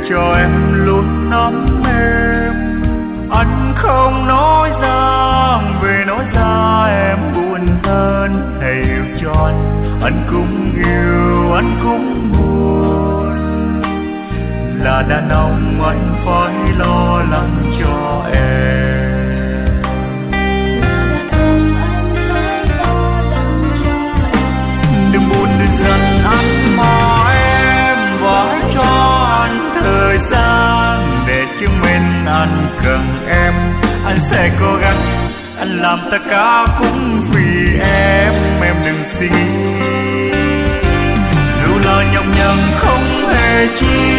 cho em luôn nắm em. Anh không nói ra vì nói ra em buồn hơn. Hãy hiểu cho anh cũng yêu, anh cũng buồn. Là đàn ông anh phải lo lắng cho em. Đừng buồn đừng giận anh mà em, và hãy cho anh thời gian để chứng minh anh cần em. Anh sẽ cố gắng, anh làm tất cả cũng vì em đừng suy nghĩ. Dù là nhọc nhằn không hề chi